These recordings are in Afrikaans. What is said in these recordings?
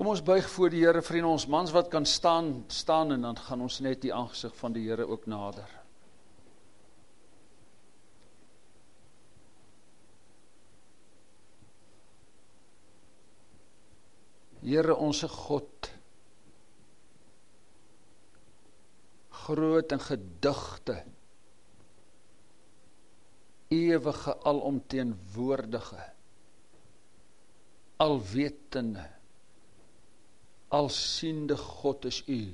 Kom ons buig voor die Here, vriende, ons mans wat kan staan en dan gaan ons net die aangesig van die Here ook nader. Here onse God, groot en gedigte, ewige, alomteenwoordige, alwetende, alsiende God is U.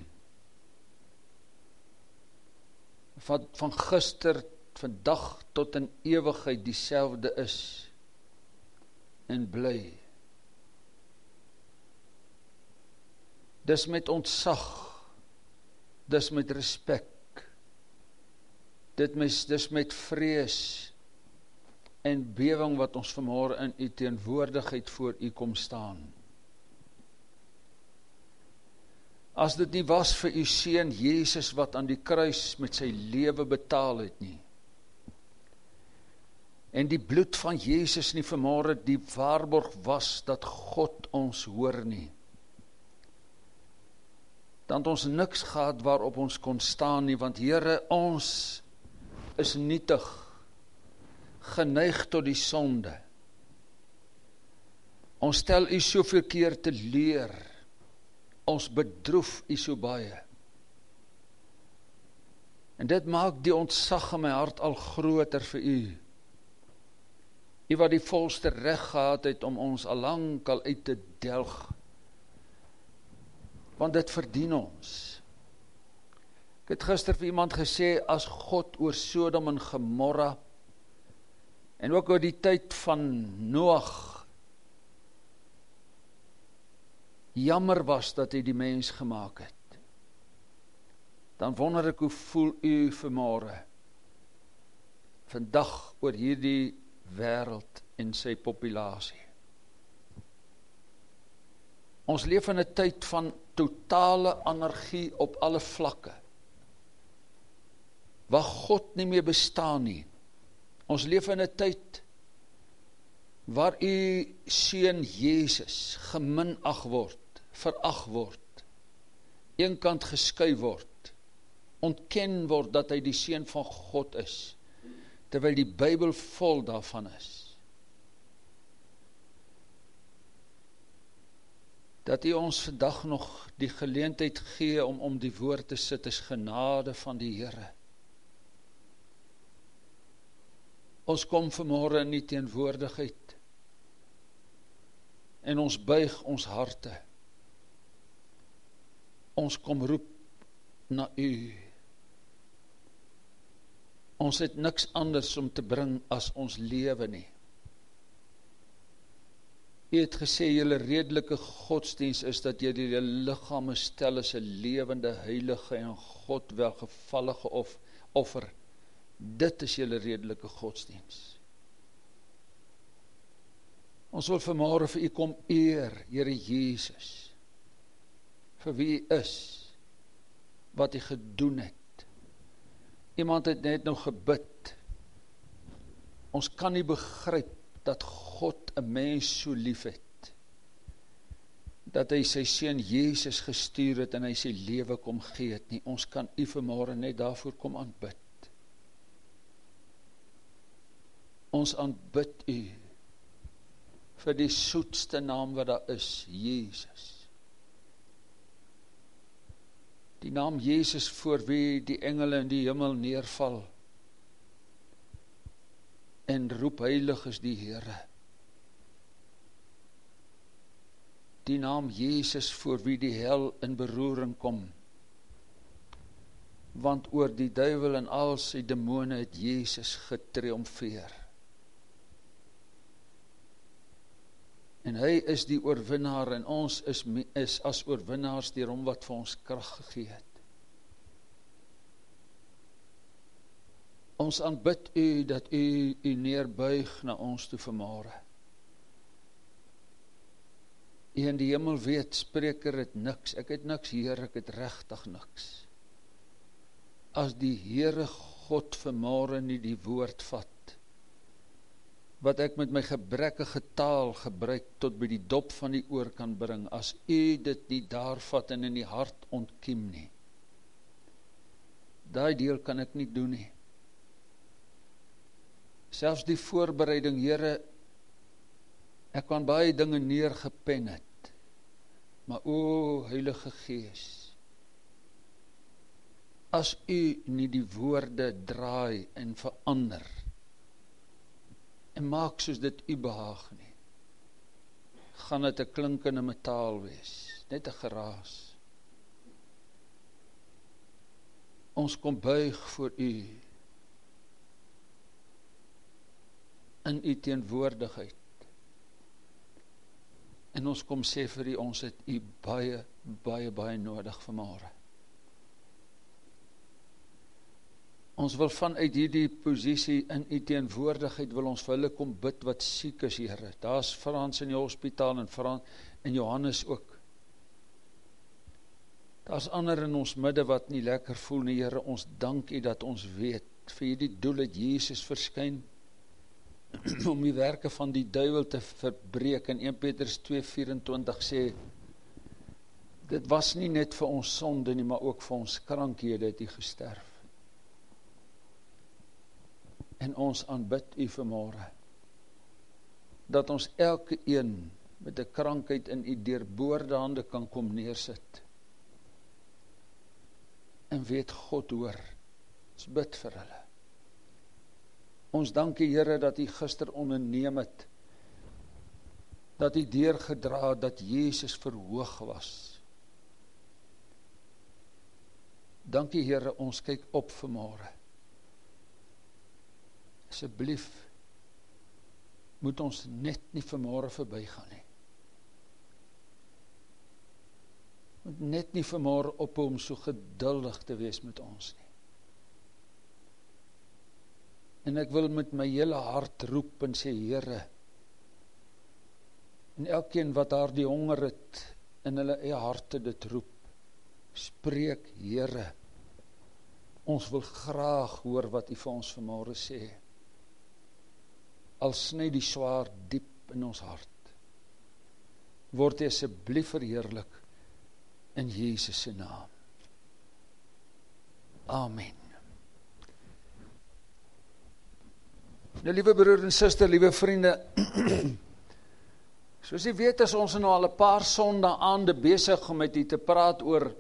Wat van gister, vandag tot in ewigheid dieselfde is en bly. Dis met ontzag, dis met respek, dis met vrees en bewering wat ons vanmôre in U teenwoordigheid voor U kom staan. As dit nie was vir U seun Jesus wat aan die kruis met sy lewe betaal het nie, en die bloed van Jesus nie vanmôre die waarborg was dat God ons hoor nie, dan het ons niks gehad waarop ons kon staan nie, want Here, ons is nietig, geneig tot die sonde. Ons stel U soveel keer teleur, ons bedroef U so baie. En dit maak die ontzag in my hart al groter vir U. U wat die volste reg gehad het om ons al lank al uit te delg, want dit verdien ons. Ek het gister vir iemand gesê, as God oor Sodom en Gomorra, en ook oor die tyd van Noag, jammer was dat hy die mens gemaak het, dan wonder ek hoe voel U vanmôre, vandag oor hierdie wêreld en sy populasie. Ons leef in 'n tyd van totale anargie op alle vlakke, waar God nie meer bestaan nie. Ons leef in 'n tyd waar U seun Jesus geminag word, verag word, eenkant geskuif word, ontken word dat hy die seun van God is, terwyl die Bybel vol daarvan is. Dat U ons vandag nog die geleentheid gee om die woord te sit, is genade van die Here. Ons kom vanmôre in die teenwoordigheid en ons buig ons harte. Ons kom roep na U. Ons het niks anders om te bring as ons lewe nie. U het gesê, julle redelike godsdiens is dat julle die liggame stel as 'n lewende, heilige en God welgevallige offer. Dit is julle redelike godsdiens. Ons wil vanmôre vir U kom eer, Here Jesus, vir wie U is, wat U gedoen het. Iemand het net nou gebid. Ons kan nie begryp dat God 'n mens so lief het, dat hy sy seun Jesus gestuur het en hy sy lewe kom gee het nie. Ons kan U vanmôre net daarvoor kom aanbid. Ons aanbid U vir die soetste naam wat daar is, Jesus. Die naam Jesus voor wie die engele in die hemel neerval en roep, heilig is die Here. Die naam Jesus voor wie die hel in beroering kom, want oor die duiwel en al sy demone het Jesus getriomfeer. En hy is die oorwinnaar en ons is as oorwinnaars deur hom wat vir ons krag gegee het. Ons aanbid U dat U neerbuig na ons toe vanmôre. U in die hemel weet, Spreker het niks, ek het niks, Heer, ek het regtig niks. As die Here God vanmôre nie die woord vat wat ek met my gebrekkige taal gebruik tot by die dop van die oor kan bring, as u dit nie daar vat en in die hart ontkiem nie. Daai deel kan ek nie doen nie. Selfs die voorbereiding, Here, ek kan baie dinge neergepen het, maar o Heilige Gees, as u nie die woorde draai en verander, en maak soos dit u behaag nie, gaan dit 'n klinkende metaal wees, net 'n geraas. Ons kom buig voor u, in u teenwoordigheid, en ons kom sê vir u, ons het u baie, baie, baie nodig vanmôre. Ons wil vanuit hierdie posisie in u teenwoordigheid, wil ons vir hulle kom bid wat siek is, Here. Daar's Frans in die hospitaal, en Frans en Johannes ook. Daar's ander in ons midde wat nie lekker voel nie, Here. Ons dank u dat ons weet, vir hierdie doel het Jesus verskyn, om die werke van die duiwel te verbreek. En 1 Petrus 2:24 sê, dit was nie net vir ons sonde nie, maar ook vir ons krankhede het u gesterf. En ons aanbid u vanmôre, dat ons elke een met 'n krankheid in u deurboorde hande kan kom neersit. En weet God hoor, ons bid vir hulle. Ons dank u, Here, dat u gister onderneem het, dat u deurgedra het, dat Jesus verhoog was. Dank u, Here, ons kyk op vanmôre. Asseblief, moet ons net nie vanmôre verbygaan nie. Moet net nie vanmôre ophou om so geduldig te wees met ons nie. En ek wil met my hele hart roep en sê, Here, en elkeen wat daar die honger het, in hulle eie harte dit roep, spreek, Here, ons wil graag hoor wat u vir ons vanmôre sê. Al sny die swaard diep in ons hart, word u asseblief verheerlik in Jesus se naam. Amen. Nou, liewe broer en suster, liewe vriende, soos jy weet, is ons nou al 'n paar sondae besig om met u te praat oor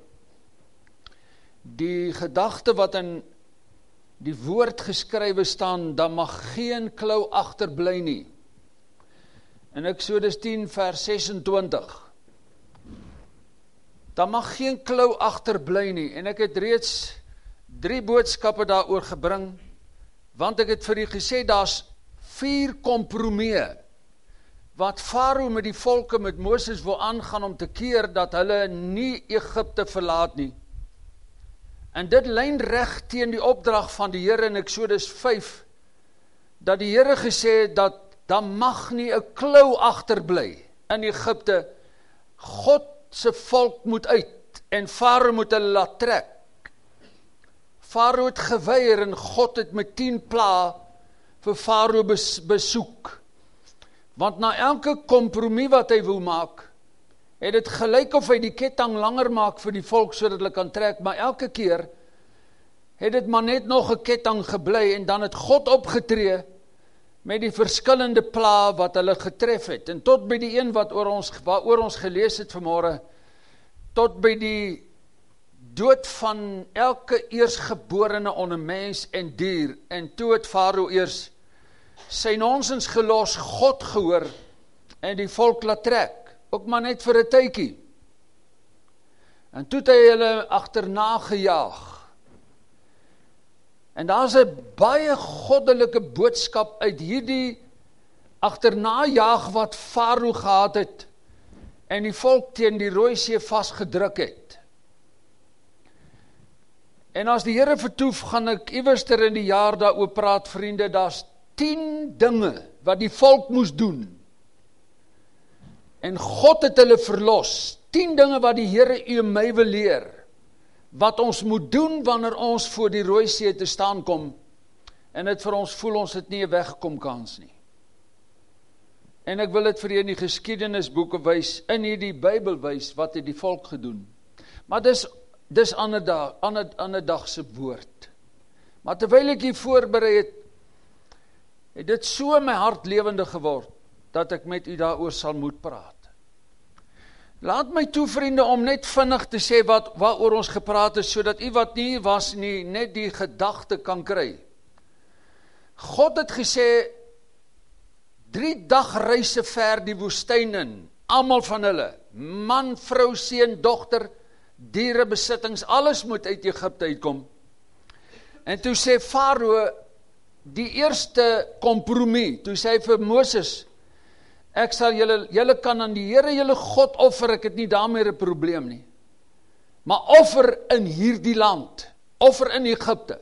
die gedagte wat in die woord geskrywe staan, daar mag geen klou agterbly nie. In Eksodus 10 vers 26. Daar mag geen klou agterbly nie, en ek het reeds 3 boodskappe daaroor gebring, want ek het vir u gesê, daar's 4 kompromieë, wat Farao met die volke, met Moses wil aangaan om te keer, dat hulle nie Egipte verlaat nie. En dit lyn reg teen die opdrag van die Here in Eksodus 5, dat die Here gesê het, dat daar mag nie 'n klou agterbly in Egipte. God se volk moet uit, en Farao moet hulle laat trek. Farao het geweier, en God het met 10 plaae vir Farao besoek. Want na elke kompromie wat hy wil maak, het dit gelyk of hy die ketting langer maak vir die volk, sodat hulle kan trek, maar elke keer het dit maar net nog 'n ketting gebly, en dan het God opgetree met die verskillende plaae wat hulle getref het, en tot by die een waaroor ons gelees het vanmôre, tot by die dood van elke eersgeborene onder mens en dier, en toe het Farao eers sy nonsens gelos, God gehoor, en die volk laat trek, ook maar net vir 'n tydjie. En toe het hy hulle agterna gejaag. En daar's 'n baie goddelike boodskap uit hierdie agterna jaag wat Farao gehad het, en die volk teen die Rooi See vasgedruk het. En as die Here vertoef, gaan ek iewerster in die jaar daaroor praat, vriende. Daar's 10 dinge wat die volk moes doen, en God het hulle verlos. 10 dinge wat die Here u en my wil leer, wat ons moet doen wanneer ons voor die Rooi See te staan kom, en het vir ons voel ons het nie 'n wegkom kans nie. En ek wil dit vir jy in die geskiedenisboeke wys, in hierdie Bybel wys, wat het die volk gedoen. Maar dis ander dag se woord. Maar terwyl ek hier voorberei het dit so in my hart lewendig geword, dat ek met u daaroor sal moet praat. Laat my toe, vriende, om net vinnig te sê waaroor ons gepraat het, sodat u wat nie was nie, net die gedagte kan kry. God het gesê, 3 dagreise ver die woestyn in, almal van hulle, man, vrou, seun, dogter, diere, besittings, alles moet uit Egipte uitkom. En toe sê Farao, die eerste kompromie, toe sê hy vir Moses, ek sal julle kan aan die Here julle God offer, ek het nie daarmee 'n probleem nie. Maar offer in hierdie land, offer in Egipte.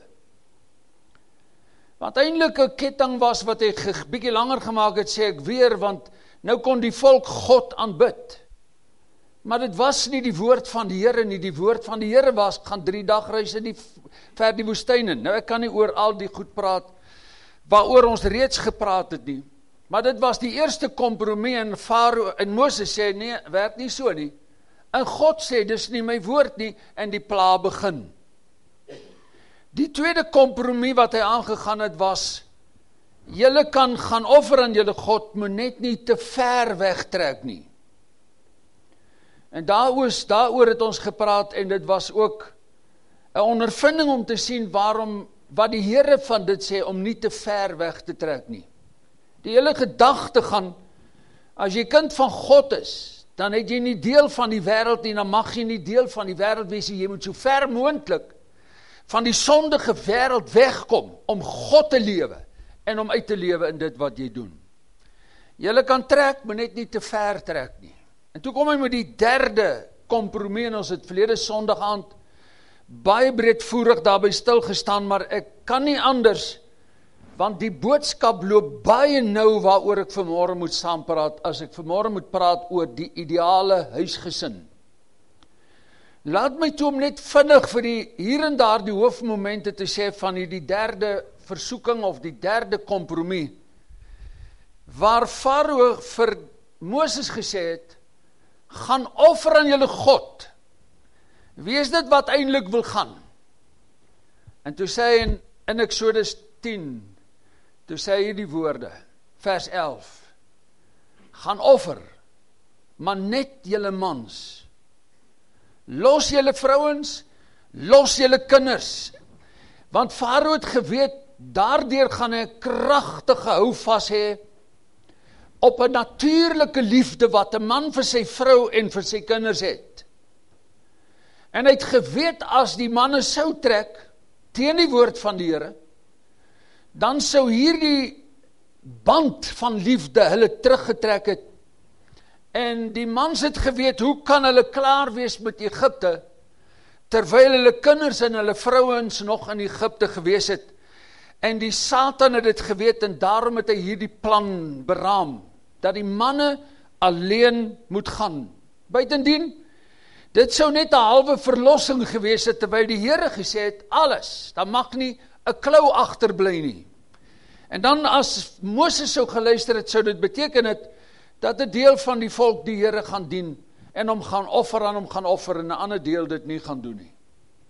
Want eintlik 'n ketting was wat hy bietjie langer gemaak het, sê ek weer, want nou kon die volk God aanbid. Maar dit was nie die woord van die Here nie, die woord van die Here was, gaan 3 dagreise ver die woestyn in. Nou ek kan nie oor al die goed praat, waaroor ons reeds gepraat het nie. Maar dit was die eerste kompromie en Farao en Moses sê, nee, werk nie so nie. En God sê, dis nie my woord nie, en die pla begin. Die tweede kompromie wat hy aangegaan het was, julle kan gaan offer aan julle God, moet net nie te ver wegtrek nie. En daaroor het ons gepraat, en dit was ook 'n ondervinding om te sien wat die Here van dit sê, om nie te ver weg te trek nie. Die hele gedagte gaan, as jy kind van God is, dan het jy nie deel van die wêreld nie, dan mag jy nie deel van die wêreld wees, jy moet so ver moontlik van die sondige wêreld wegkom, om God te lewe, en om uit te lewe in dit wat jy doen. Jy kan trek, maar net nie te ver trek nie. En toe kom hy met die derde kompromie, en ons het verlede Sondag aand baie breedvoerig daarby stilgestaan, maar ek kan nie anders, want die boodskap loop baie nou waaroor ek vanmôre moet saampraat, as ek vanmôre moet praat oor die ideale huisgesin. Laat my toe om net vinnig vir hier en daar die hoofmomente te sê van die derde versoeking of die derde kompromie, waar Farao vir Moses gesê het, gaan offer aan julle God. Wie is dit wat eintlik wil gaan? En toe sê hy in Exodus 10, toe sê hy die woorde, vers 11, gaan offer, maar net julle mans, los julle vrouens, los julle kinders, want Farao het geweet, daardeur gaan hy 'n kragtige houvas hê, op 'n natuurlike liefde wat 'n man vir sy vrou en vir sy kinders het. En hy het geweet, as die manne sou trek, teen die woord van die Here, dan sou hierdie band van liefde hulle teruggetrek het. En die mans het geweet, hoe kan hulle klaar wees met Egipte, terwyl hulle kinders en hulle vrouens nog in Egipte gewees het. En die Satan het dit geweet, en daarom het hy hierdie plan beraam, dat die manne alleen moet gaan. Buitendien, dit sou net 'n halwe verlossing gewees het, terwyl die Here gesê het, alles, daar mag nie 'n klou agterbly nie. En dan as Moses sou geluister het, sou dit beteken het, dat 'n deel van die volk die Here gaan dien, en hom gaan offer aan hom gaan offer, en 'n ander deel dit nie gaan doen nie.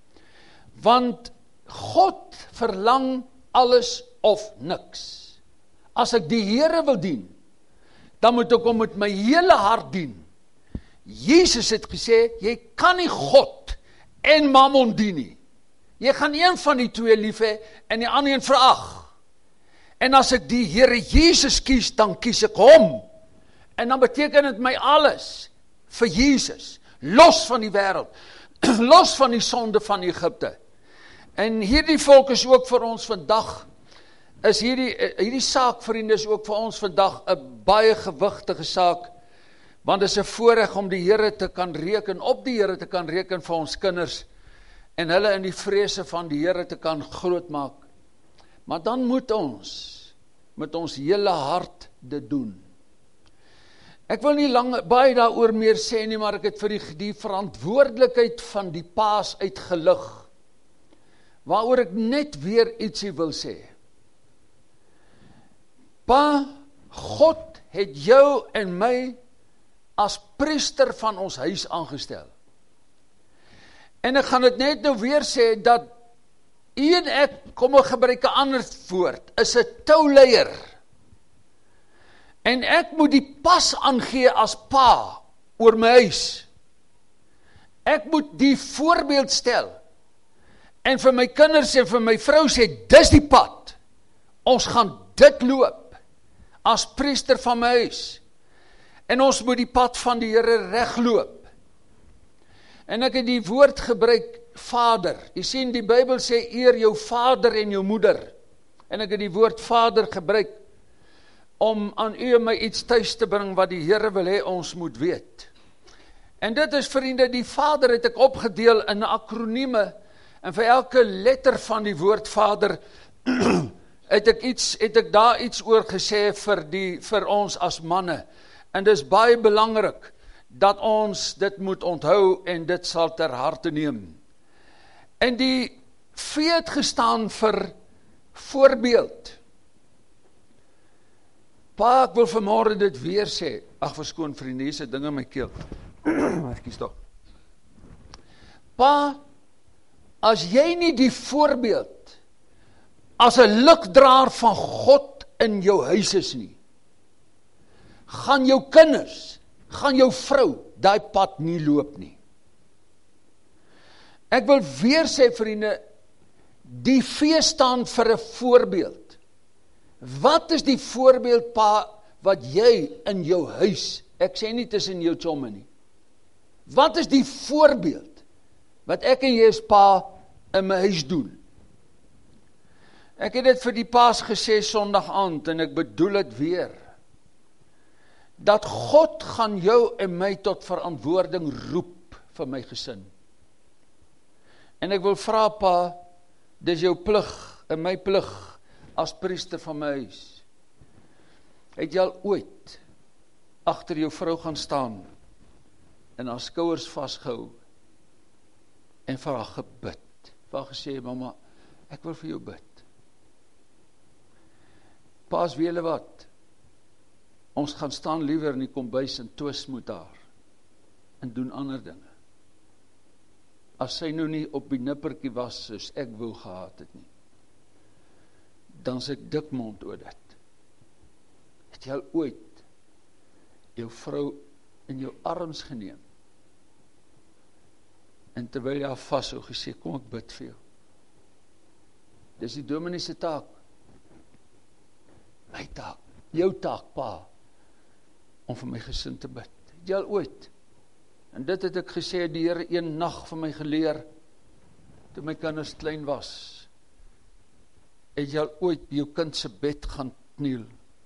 Want God verlang alles of niks. As ek die Here wil dien, dan moet ek hom met my hele hart dien. Jesus het gesê, jy kan nie God en mammon dien nie. Jy gaan een van die twee lief hê, en die ander een verag. En as ek die Here Jesus kies, dan kies ek hom. En dan beteken dit my alles vir Jesus, los van die wêreld, los van die sonde van Egipte. En hierdie volk is ook vir ons vandag, is hierdie saak, vriende, is ook vir ons vandag 'n baie gewigtige saak, want dit is 'n voorreg om die Here te kan reken, op die Here te kan reken vir ons kinders, en hulle in die vrese van die Here te kan grootmaak. Maar dan moet ons met ons hele hart dit doen. Ek wil nie baie daaroor meer sê nie, maar ek het vir die verantwoordelikheid van die Paas uitgelig, waaroor ek net weer ietsie wil sê. Pa, God het jou en my as priester van ons huis aangestel. En ek gaan dit net nou weer sê, dat u en ek, kom ek gebruik 'n ander woord, is 'n touleier. En ek moet die pas aangee as pa oor my huis. Ek moet die voorbeeld stel. En vir my kinders en vir my vrou sê, dis die pad. Ons gaan dit loop as priester van my huis. En ons moet die pad van die Here regloop. En ek het die woord gebruik, vader. Jy sien, die Bybel sê, eer jou vader en jou moeder. En ek het die woord vader gebruik, om aan u en my iets thuis te bring, wat die Here wil hê ons moet weet. En dit is, vriende, die vader het ek opgedeel in akronieme, en vir elke letter van die woord vader, het ek daar iets oor gesê vir ons as manne. En dis baie belangrik, dat ons dit moet onthou, en dit sal ter harte neem. En die V het gestaan vir voorbeeld. Pa, ek wil vanmôre dit weer sê, ag verskoon vriende, hier is 'n ding in my keel. Ekskuus tog. Pa, as jy nie die voorbeeld, as 'n ligdraer van God in jou huis is nie, gaan jou kinders, gaan jou vrou, daai pad nie loop nie. Ek wil weer sê, vriende, die V staan vir 'n voorbeeld. Wat is die voorbeeld, pa, wat jy in jou huis, ek sê nie tussen jou chomme nie, wat is die voorbeeld, wat ek en jy as pa in my huis doen? Ek het dit vir die paas gesê Sondag aand, en ek bedoel dit weer, dat God gaan jou en my tot verantwoording roep vir my gesin. En ek wil vra, pa, dis jou plig en my plig as priester van my huis. Het jy al ooit agter jou vrou gaan staan en haar skouers vasgehou en vir haar gebid? Vir haar gesê, mama, ek wil vir jou bid. Paas, weet julle wat? Ons gaan staan liewer in die kombuis en twis met haar en doen ander dinge. As sy nou nie op die nippertjie was soos ek wou gehad het nie, dan is ek dik mond oor dit. Het jy al ooit jou vrou in jou arms geneem en terwyl jy haar vashou gesê, kom ek bid vir jou? Dis die dominee se taak. My taak, jou taak, pa, om vir my gesin te bid. Het jy al ooit? En dit het ek gesê, die Here een nag vir my geleer, toe my kinders klein was. Het jy al ooit jou kind se bed gaan kniel?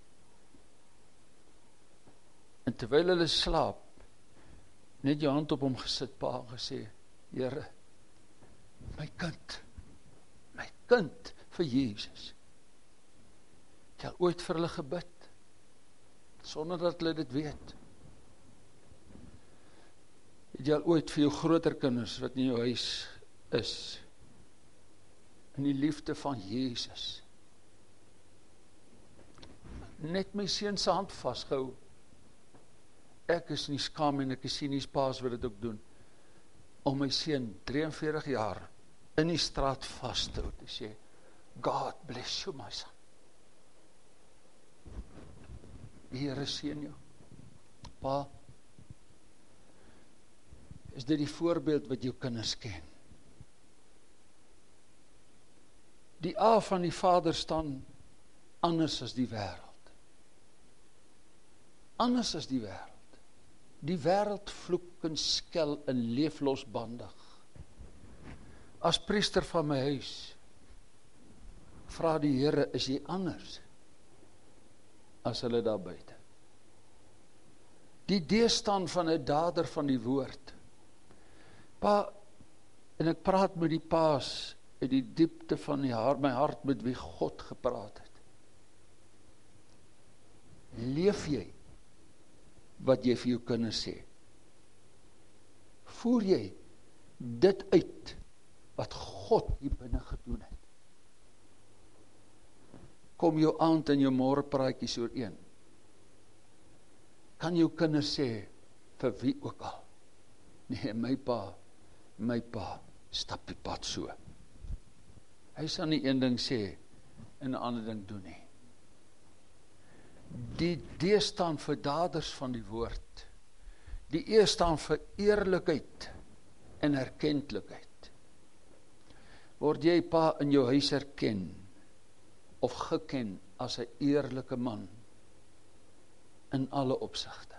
En terwyl hulle slaap, net jou hand op hom gesit, pa, en gesê, Here, my kind vir Jesus. Het jy al ooit vir hulle gebid, sonder dat hulle dit weet? Het jy al ooit vir jou groter kinders, wat in jou huis is, in die liefde van Jesus, net my seun se hand vasgehou? Ek is nie skaam en ek is nie paas wat dit ook doen, om my seun 43 jaar in die straat vas te hou, te sê, God bless you my son. Die Here seën jou. Pa, is dit die voorbeeld wat jou kinders ken? Die A van die Vader staan anders as die wêreld. Anders as die wêreld. Die wêreld vloek en skel en leef losbandig. As priester van my huis, vra die Here, is jy anders as hulle daar buite? Die D staan van 'n dader van die woord. Pa, en ek praat met die paas uit die diepte van my hart met wie God gepraat het. Leef jy wat jy vir jou kinders sê? Voer jy dit uit wat God hier binne gedoen het? Kom jou aand en jou môre praatjies ooreen? kan jou kinders sê, vir wie ook al, nee, my pa, stap die pad so. Hy sal nie een ding sê, en 'n ander ding doen nie. Die D staan vir daders van die woord. Die E staan vir eerlikheid en erkentlikheid. Word jy pa in jou huis erken, of geken as 'n eerlike man, in alle opsigte.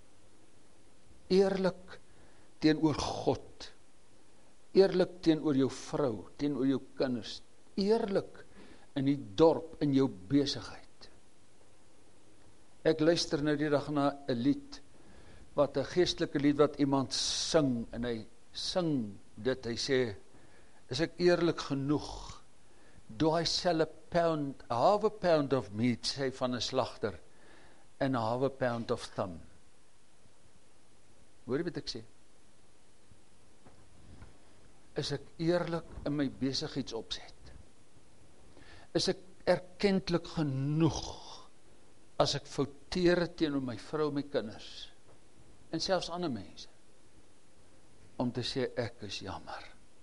Eerlik teenoor God, eerlik teenoor jou vrou, teenoor jou kinders, eerlik in die dorp, in jou besigheid. Ek luister nou die dag na 'n lied, wat 'n geestelike lied wat iemand sing, en hy sing dit, hy sê, is ek eerlik genoeg? Do I sell a half a pound of meat, sê van 'n slagter, and a half a pound of thumb? Hoor jy wat ek sê? Is ek eerlik in my besigheidsopset? Is ek erkentlik genoeg as ek fouteer teenoor my vrou, my kinders, en selfs ander mense, om te sê ek is jammer.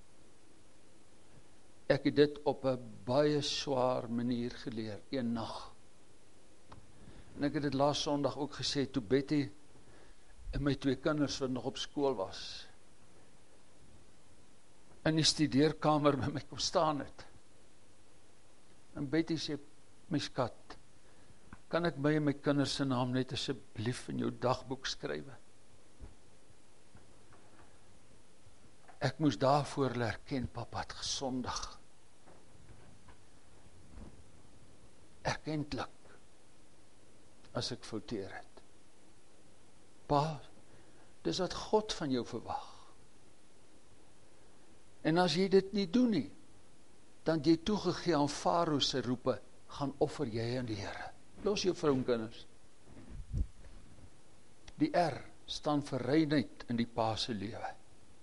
Ek het dit op 'n baie swaar manier geleer, een nag. En ek het dit laas Sondag ook gesê, toe Betty en my 2 kinders wat nog op skool was, in die studeerkamer by my kom staan het. En Betty sê, my skat, kan ek my en my kinders se naam net asseblief in jou dagboek skrywe? Ek moes daarvoor erken, papa het gesondig. Erkentlik, as ek fouteer het. Pa, dis wat God van jou verwag. En as jy dit nie doen nie, dan jy toegegee aan Farao se roepe, gaan offer jy aan die Here. Los jou vrou en kinders. Die R staan vir reinheid in die pa se lewe.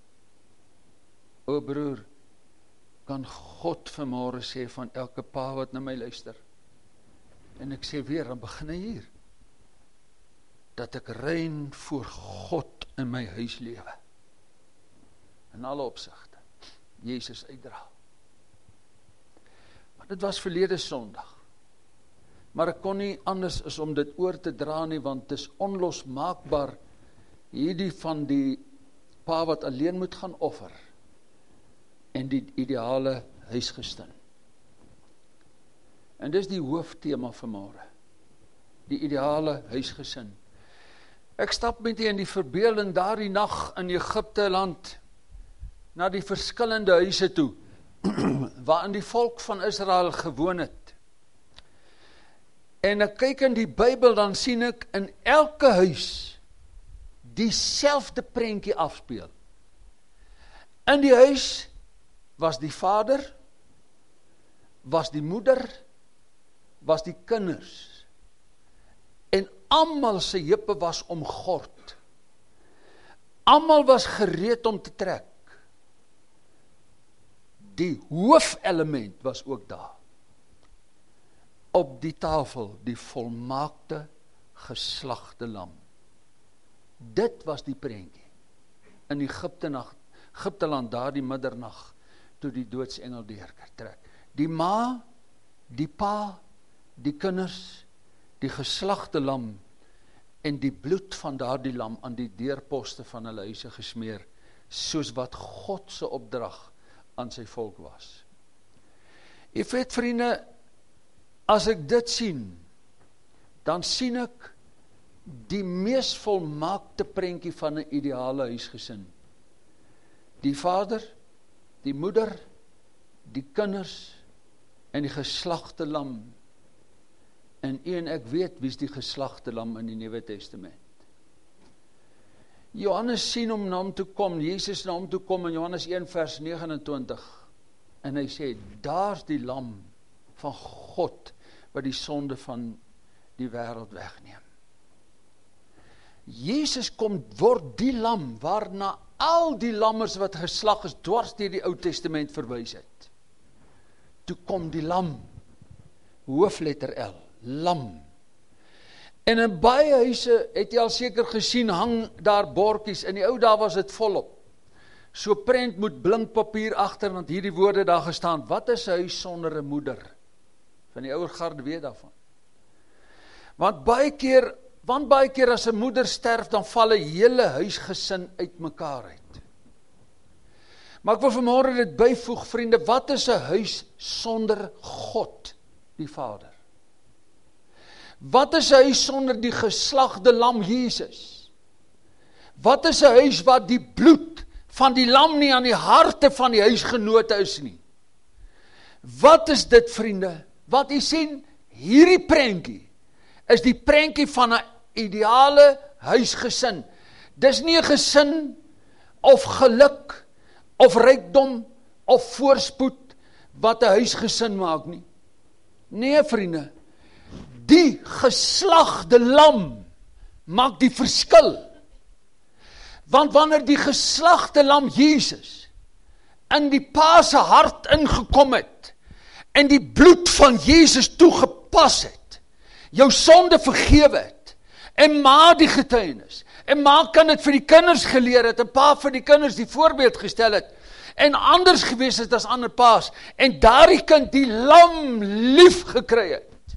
O broer, kan God vanmôre sê van elke pa wat na my luister, en ek sê weer, dan begin hy hier, dat ek rein voor God in my huis lewe, in alle opsigte, Jesus uitdra. Maar dit was verlede Sondag, maar ek kon nie anders as om dit oor te dra nie, want het is onlosmaakbaar, hierdie van die pa wat alleen moet gaan offer, en die ideale huisgesin. En dis die hoofthema vanmôre, die ideale huisgesin. Ek stap met jy in die verbeelding daardie nag in Egipte land, na die verskillende huise toe, waarin die volk van Israel gewoon het. En ek kyk in die Bybel, dan sien ek in elke huis dieselfde prentjie afspeel. In die huis was die vader, was die moeder, was die kinders, en almal se heupe was omgord. Almal was gereed om te trek. Die hoofelement was ook daar. Op die tafel, die volmaakte geslagte lam. Dit was die prentjie. In Egipteland, daar die middernag, toe die doodsengel deurtrek. Die ma, die pa, die kinders, die geslagte lam, en die bloed van daardie lam aan die deurposte van hulle huise gesmeer, soos wat God se opdrag aan sy volk was. Jy weet vriende, as ek dit sien, dan sien ek die mees volmaakte prentjie van 'n ideale huisgesin. Die vader, die moeder, die kinders en die geslagte lam. En ek weet wie is die geslagte lam in die Nuwe Testament. Johannes sien hom na hom toe kom, Jesus na hom toe kom in Johannes 1 vers 29. En hy sê, daar's die lam van God wat die sonde van die wêreld wegneem. Jesus kom, word die lam waarna al die lammers wat geslag is dwars deur die Ou Testament verwys het. Toe kom die lam, hoofletter L, lam. En in baie huise, het jy al seker gesien, hang daar bordjies, in die ou dae was dit volop. So prent moet blinkpapier agter, want hierdie woorde daar gestaan, wat is 'n huis sonder 'n moeder? Van die ouer garde weet daarvan. Want baie keer as 'n moeder sterf, dan val 'n hele huisgesin uitmekaar uit. Maar ek wil vanmôre dit byvoeg, vriende, wat is 'n huis sonder God, die Vader? Wat is 'n huis sonder die geslagte lam Jesus? Wat is 'n huis waar die bloed van die lam nie aan die harte van die huisgenote is nie? Wat is dit, vriende? Wat u sien, hierdie prentjie is die prentjie van 'n ideale huisgesin. Dis nie 'n gesin of geluk of rykdom of voorspoed wat 'n huisgesin maak nie. Nee, vriende, die geslagte lam maak die verskil. Want wanneer die geslagte lam Jesus in die Pa se hart ingekom het en die bloed van Jesus toegepas het, jou sonde vergewe het, en ma die getuienis, en ma kan dit vir die kinders geleer het, en pa vir die kinders die voorbeeld gestel het, en anders gewees het as ander paas, en daardie kind die lam lief gekry het.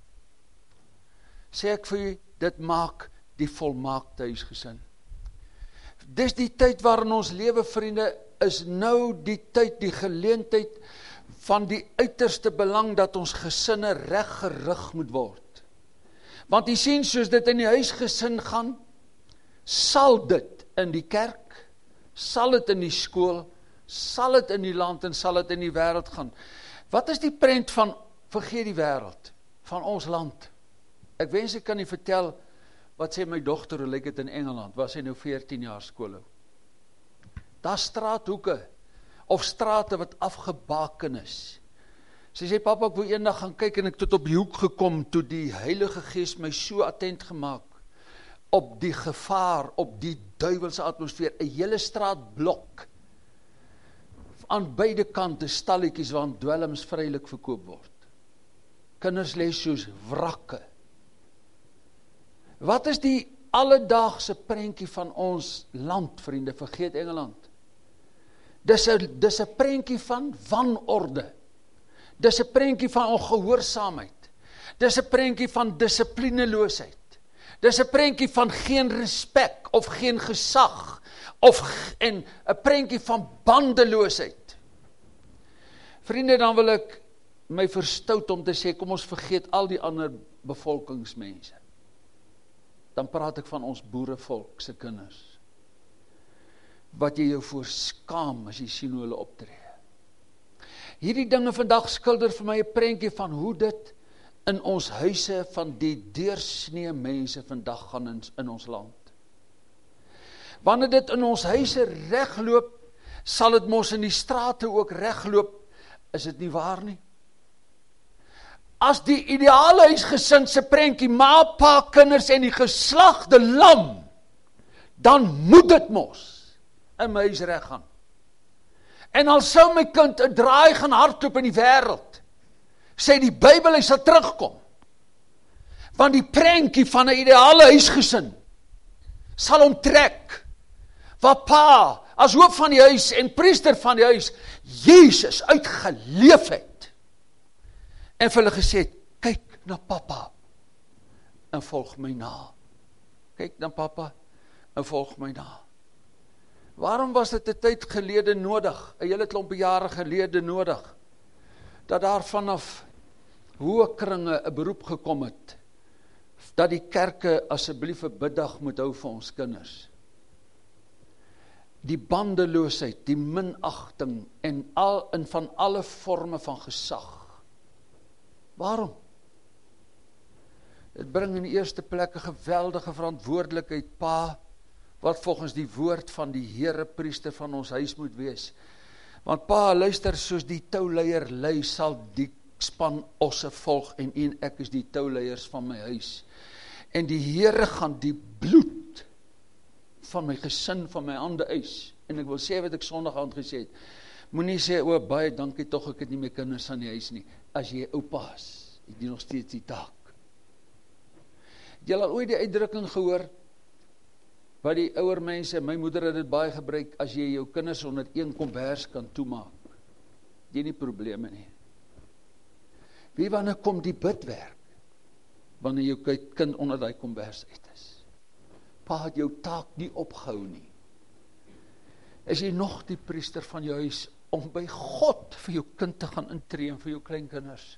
Sê ek vir u, dit maak die volmaakte huisgesin. Dis die tyd waarin ons lewe, vriende, is nou die tyd, die geleentheid van die uiterste belang dat ons gesinne reg gerig moet word. Want jy sien, soos dit in die huisgesin gaan, sal dit in die kerk, sal dit in die skool, sal dit in die land en sal dit in die wêreld gaan. Wat is die prent van, vergeet die wêreld, van ons land? Ek wens ek kan nie vertel, wat sê my dogter, hoe lyk dit in Engeland, was sy nou 14 jaar skool. Daar straathoeke, of strate wat afgebaken is. Sy sê, papa, ek wil eendag gaan kyk, en ek tot op die hoek gekom, toe die Heilige Gees my so attent gemaak, op die gevaar, op die duiwelse atmosfeer, 'n hele straatblok, aan beide kante stalletjies, waar dwelms vrylik verkoop word. Kinders lê soos wrakke. Wat is die alledaagse prentjie van ons land, vriende, vergeet Engeland? Dis 'n prentjie van wanorde. Dis 'n prentjie van ongehoorsaamheid. Dis 'n prentjie van dissiplineloosheid. Dis 'n prentjie van geen respek of geen gesag en 'n prentjie van bandeloosheid. Vriende, dan wil ek my verstout om te sê, kom ons vergeet al die ander bevolkingsmense. Dan praat ek van ons boerevolk se kinders. Wat jy jou voor skaam as jy sien hoe hulle optree. Hierdie dinge vandag skilder vir my 'n prentjie van hoe dit in ons huise van die deursnee mense vandag gaan in ons land. Wanneer dit in ons huise regloop, sal dit mos in die strate ook regloop, is dit nie waar nie? As die ideale huisgesin se prentjie, ma, pa, kinders en die geslagte lam, dan moet dit mos in my huis reg gaan. En al sou my kind 'n draai gaan hardloop in die wêreld, sê die Bybel hy sal terugkom. Want die prentjie van 'n ideale huisgesin sal hom trek, waar pa as hoof van die huis en priester van die huis Jesus uitgeleef het. En vir hulle gesê het, kyk na papa en volg my na. Kyk na papa en volg my na. Waarom was dit 'n tyd gelede nodig, 'n hele klompie jare gelede nodig, dat daar vanaf hoë kringe 'n beroep gekom het, dat die kerke asseblief 'n biddag moet hou vir ons kinders? Die bandeloosheid, die minagting en van alle forme van gesag. Waarom? Dit bring in die eerste plek 'n geweldige verantwoordelikheid, pa, wat volgens die woord van die Here priester van ons huis moet wees. Want pa, luister, soos die touleier lei, sal die span osse volg, en ek is die touleiers van my huis. En die Here gaan die bloed van my gesin, van my hande eis. En ek wil sê wat ek Sondag aand gesê het, moenie sê, o, baie dankie tog, ek het nie my kinders aan die huis nie. As jy oupa is, het jy nog steeds die taak. Het jy al ooit die uitdrukking gehoor, wat die ouer mense, my moeder het dit baie gebruik, as jy jou kinders onder een kombers kan toemaak, jy nie probleme nie. Wie wanneer kom die bidwerk? Wanneer jou kind onder die kombers uit is. Pa het jou taak nie opgehou nie. Is jy nog die priester van jou huis, om by God vir jou kind te gaan intree, en vir jou kleinkinders?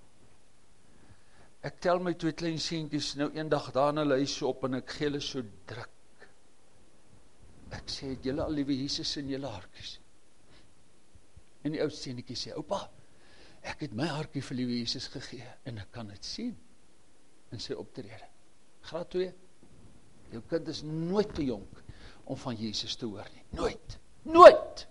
Ek tel my 2 klein seentjies nou eendag daar in hulle huis op, en ek gee hulle so druk. Ek sê, het julle al liewe Jesus in julle hartjies? En die oudste seentjie sê, oupa, ek het my hartjie vir liewe Jesus gegee, en ek kan dit sien, in sy optrede. Graad 2, jou kind is nooit te jonk, om van Jesus te hoor nie. Nooit!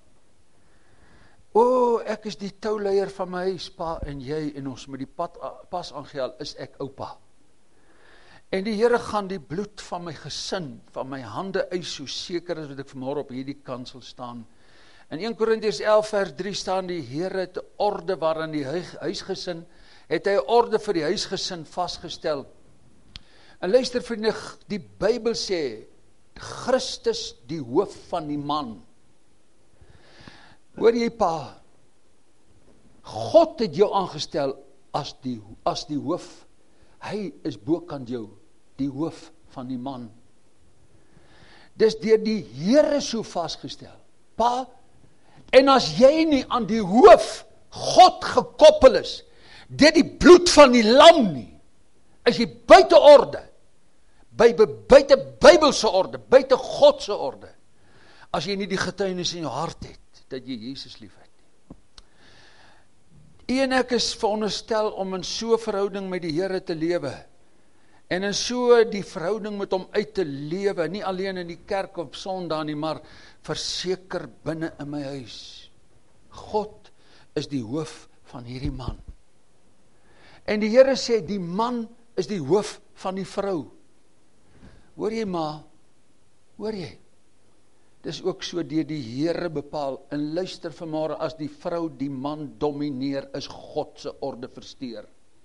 Ek is die touleier van my huis, pa en jy, en ons met die pas aangehel, is ek oupa. En die Here gaan die bloed van my gesin, van my hande eis, so seker as wat ek vanmôre op hierdie kansel staan. In 1 Korintiërs 11 vers 3 staan, die Here het 'n orde waarin die huisgesin, het hy 'n orde vir die huisgesin vasgestel. En luister vriende, die Bybel sê, Christus die hoof van die man. Hoor jy pa, God het jou aangestel as die hoof. Hy is bokant jou, die hoof van die man. Dis deur die Here so vasgestel. Pa, en as jy nie aan die hoof God gekoppel is, deur die bloed van die lam nie, is jy buite orde, buite Bybelse orde, buite Godse orde, as jy nie die getuienis in jou hart het, dat jy Jesus lief het. En ek is veronderstel om in so 'n verhouding met die Here te lewe, en in so die verhouding met hom uit te lewe, nie alleen in die kerk op Sondag nie, maar verseker binne in my huis. God is die hoof van hierdie man. En die Here sê, die man is die hoof van die vrou. Hoor jy ma? Hoor jy? Dis ook so deur die Here bepaal, en luister vanmôre, as die vrou die man domineer, is God se orde versteur.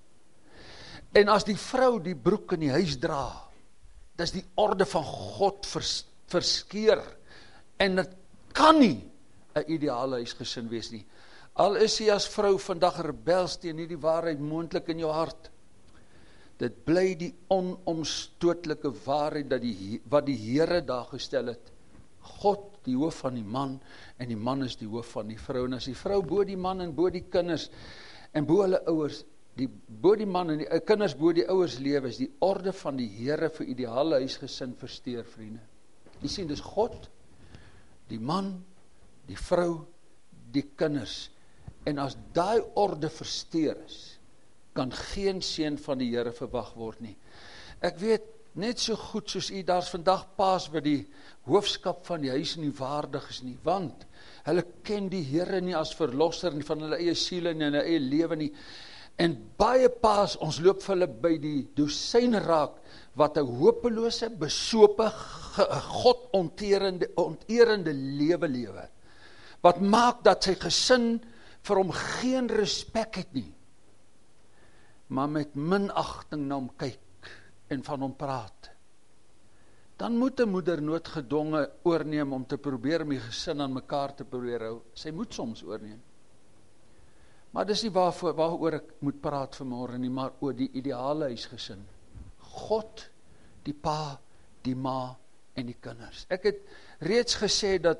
En as die vrou die broek in die huis dra, dis die orde van God verskeur, en dit kan nie 'n ideale huisgesin wees nie. Al is jy as vrou vandag rebels teen hierdie waarheid moontlik in jou hart, dit bly die onomstootlike waarheid wat die Here daar gestel het. God die hoof van die man, en die man is die hoof van die vrou. En as die vrou bo die man en bo die kinders, en bo hulle ouers, bo die man en die kinders bo die ouers lewe, is die orde van die Here vir ideale huisgesin versteur, vriende. Jy sien, dis God, die man, die vrou, die kinders. En as daai orde versteur is, kan geen seun van die Here verwag word nie. Ek weet, net so goed soos u, daar's vandag paas wat die hoofskap van die huis nie waardig is nie, want hulle ken die Here nie as verlosser van hulle eie siele en hulle eie lewe nie. En baie paas, ons loop vir hulle by die dosyn raak, wat 'n hopelose, besope, God onterende lewe. Wat maak dat sy gesin vir hom geen respek het nie, maar met minagting na hom kyk en van hom praat. Dan moet 'n moeder noodgedwonge oorneem om te probeer om die gesin aan mekaar te probeer hou. Sy moet soms oorneem. Maar dis nie waaroor ek moet praat vanmôre nie, maar oor die ideale huisgesin. God, die pa, die ma en die kinders. Ek het reeds gesê dat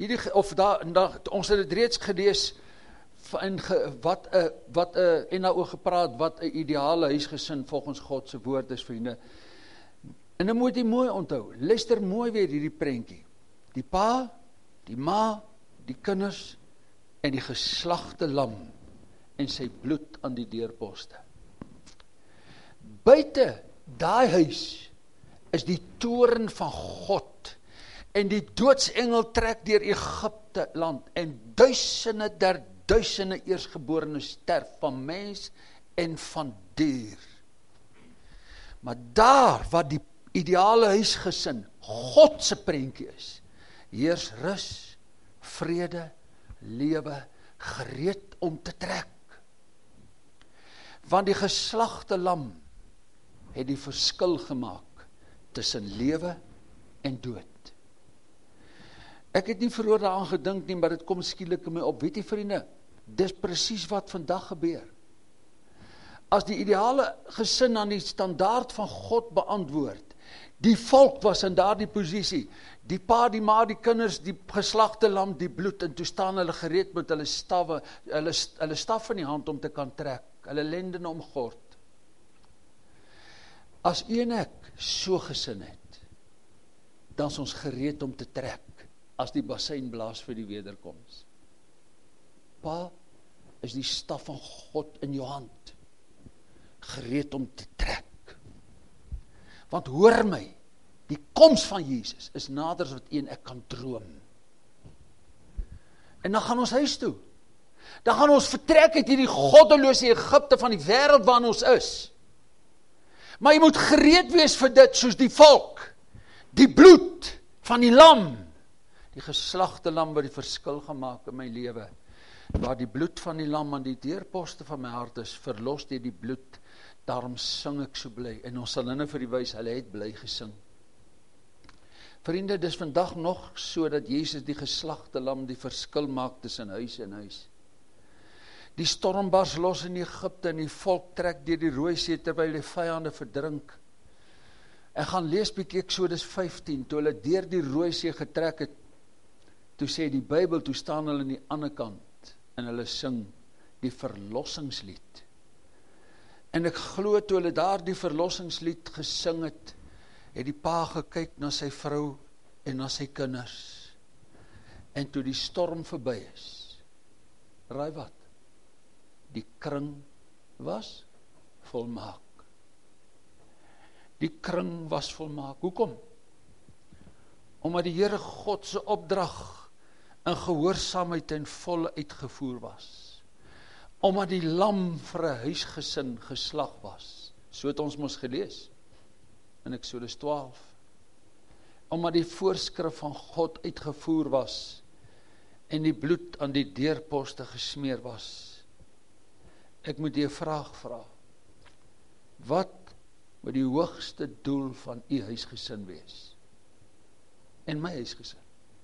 ons het dit reeds gelees en nou gepraat wat 'n ideale huisgesin volgens God se woord is, vriende. En dan moet jy mooi onthou, luister mooi weer hierdie prentjie. Die pa, die ma, die kinders en die geslagte lam en sy bloed aan die deurposte. Buite daai huis is die toorn van God, en die doodsengel trek deur Egipte land, en duisende eersgeborenes sterf van mens en van dier. Maar daar wat die ideale huisgesin God se prentjie is, heers rus, vrede, lewe, gereed om te trek. Want die geslagte lam het die verskil gemaak tussen lewe en dood. Ek het nie vroeër daaraan gedink nie, maar dit kom skielik in my op. Weet jy vriende, dis presies wat vandag gebeur. As die ideale gesin aan die standaard van God beantwoord, die volk was in daardie posisie, die pa, die ma, die kinders, die geslagte lam, die bloed, en toe staan hulle gereed met hulle stawwe, hulle staf in die hand om te kan trek, hulle lendene omgord. As u en ek so gesin het, dan is ons gereed om te trek, as die bassein blaas vir die wederkoms. Pa is die staf van God in jou hand, gereed om te trek. Want hoor my, die koms van Jesus is nader as wat een ek kan droom. En dan gaan ons huis toe. Dan gaan ons vertrek uit hierdie goddeloose Egipte van die wêreld waarin ons is. Maar jy moet gereed wees vir dit, soos die volk, die bloed van die lam, die geslagte lam wat die verskil gemaak in my lewe, waar die bloed van die lam aan die deurposte van my hart is, verlos deur die bloed, daarom sing ek so bly, en ons sal nou vir die wys, hulle het bly gesing. Vriende, dis vandag nog so dat Jesus die geslagte lam die verskil maak tussen huis en huis. Die storm bars los in Egipte en die volk trek deur die Rooi See terwyl die vyande verdrink. En gaan lees bietjie Eksodus 15, toe hulle deur die Rooi See getrek het, toe sê die Bybel, toe staan hulle aan die ander kant en hulle sing die verlossingslied. En ek glo toe hulle daar die verlossingslied gesing het die pa gekyk na sy vrou en na sy kinders. En toe die storm verby is, raai wat? Die kring was volmaak. Die kring was volmaak. Hoekom? Omdat die Here God se opdrag in gehoorsaamheid ten volle uitgevoer was. Omdat die lam vir 'n huisgesin geslag was. So het ons mos gelees in Eksodus 12. Omdat die voorskrif van God uitgevoer was en die bloed aan die deurposte gesmeer was. Ek moet jy 'n vraag vra. Wat moet die hoogste doel van u huisgesin wees? En my huisgesin.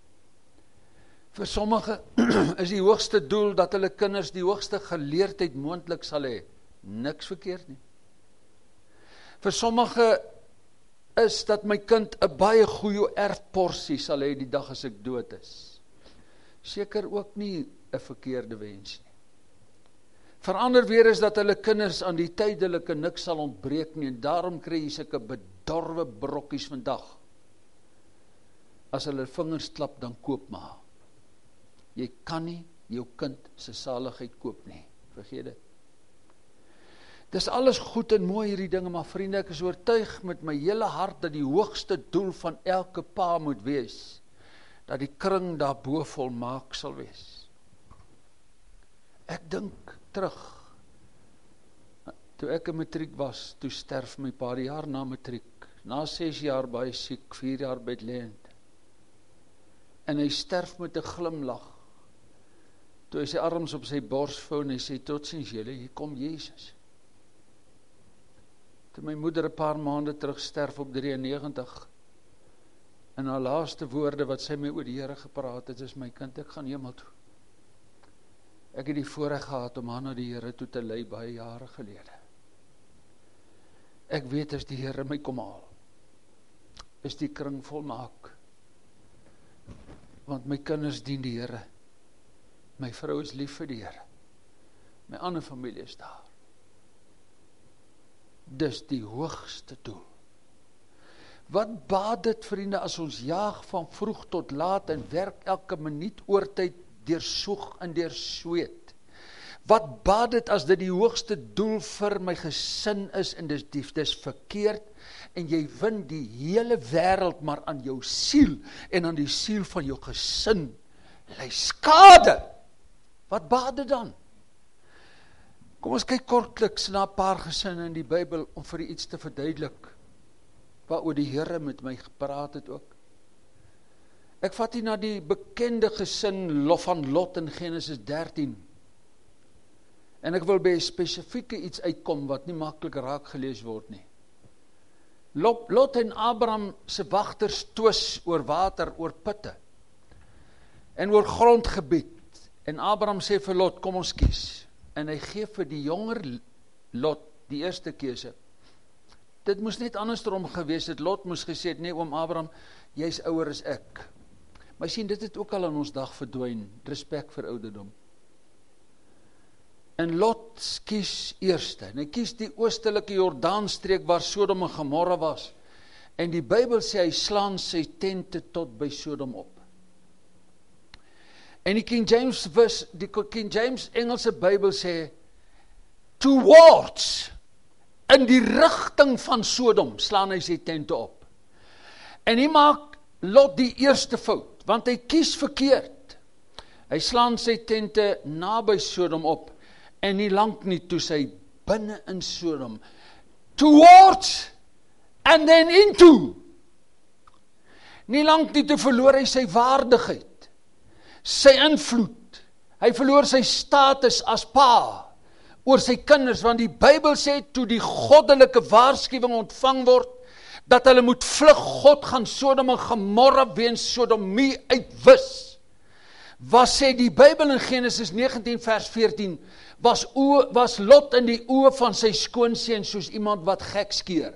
Vir sommige is die hoogste doel dat hulle kinders die hoogste geleerdheid moontlik sal hê. Niks verkeerd nie. Vir sommige is dat my kind 'n baie goeie erfporsie sal hê die dag as ek dood is. Seker ook nie 'n verkeerde wens nie. Vir ander weer is dat hulle kinders aan die tydelike niks sal ontbreek nie, en daarom kry jy sulke bedorwe brokkies vandag. As hulle vingers klap, dan koop maar. Jy kan nie jou kind se saligheid koop nie, vergeet dit. Dis alles goed en mooi hierdie dinge, maar vriende, ek is oortuig met my hele hart dat die hoogste doel van elke pa moet wees, dat die kring daarbo volmaak sal wees. Ek dink terug, toe ek in matriek was, toe sterf my pa, die jaar na matriek, na 6 jaar baie siek, 4 jaar bedlend, en hy sterf met 'n glimlag, toe hy sy arms op sy bors vou, en hy sê, totsiens julle, hier kom Jesus. Toe my moeder 'n paar maande terug sterf op 93, en haar laaste woorde wat sy my oor die Here gepraat het, is, my kind, ek gaan hemel toe. Ek het die voorreg gehad om haar na die Here toe te lei baie jare gelede. Ek weet as die Here my kom haal, is die kring volmaak. Want my kinders dien die Here. My vrou is lief vir die Here. My ander familie is daar. Dis die hoogste doel. Wat baat dit, vriende, as ons jaag van vroeg tot laat en werk elke minuut oortyd deursoeg en deursweet? Wat baat dit as dit die hoogste doel vir my gesin is en dis verkeerd en jy win die hele wêreld maar aan jou siel en aan die siel van jou gesin ly skade? Wat baat dit dan? Kom ons kyk kortliks na 'n paar gesinne in die Bybel om vir iets te verduidelik waaroor die Here met my gepraat het ook. Ek vat hier na die bekende gesin van Lot in Genesis 13. En ek wil by spesifieke iets uitkom wat nie maklik raak gelees word nie. Lot en Abraham se wagters twis oor water, oor putte en oor grondgebied. En Abraham sê vir Lot, kom ons kies. En hy gee vir die jonger Lot die eerste keuse. Dit moes net andersom gewees het. Lot moes gesê het, nee oom Abraham, jy is ouer as ek. Maar sien, dit het ook al in ons dag verdwyn, respek vir ouderdom. En Lot kies eerste, en hy kies die oostelike Jordaanstreek waar Sodom en Gomorra was. En die Bybel sê, hy slaan sy tente tot by Sodom op. En die King James Engelse Bybel sê, towards, in die rigting van Sodom, slaan hy sy tente op. En hy maak Lot die eerste fout, want hy kies verkeerd. Hy slaan sy tente naby Sodom op, en nie lank nie toe sy binne in Sodom, towards, and then into. Nie lank nie toe verloor hy sy waardigheid, sy invloed, hy verloor sy status as pa, oor sy kinders, want die Bybel sê, toe die goddelike waarskuwing ontvang word, dat hulle moet vlug, God gaan Sodom en Gomorra weens sodomie uitwis, sê die Bybel in Genesis 19 vers 14, was Lot in die oë van sy skoonseun soos iemand wat gek skeer.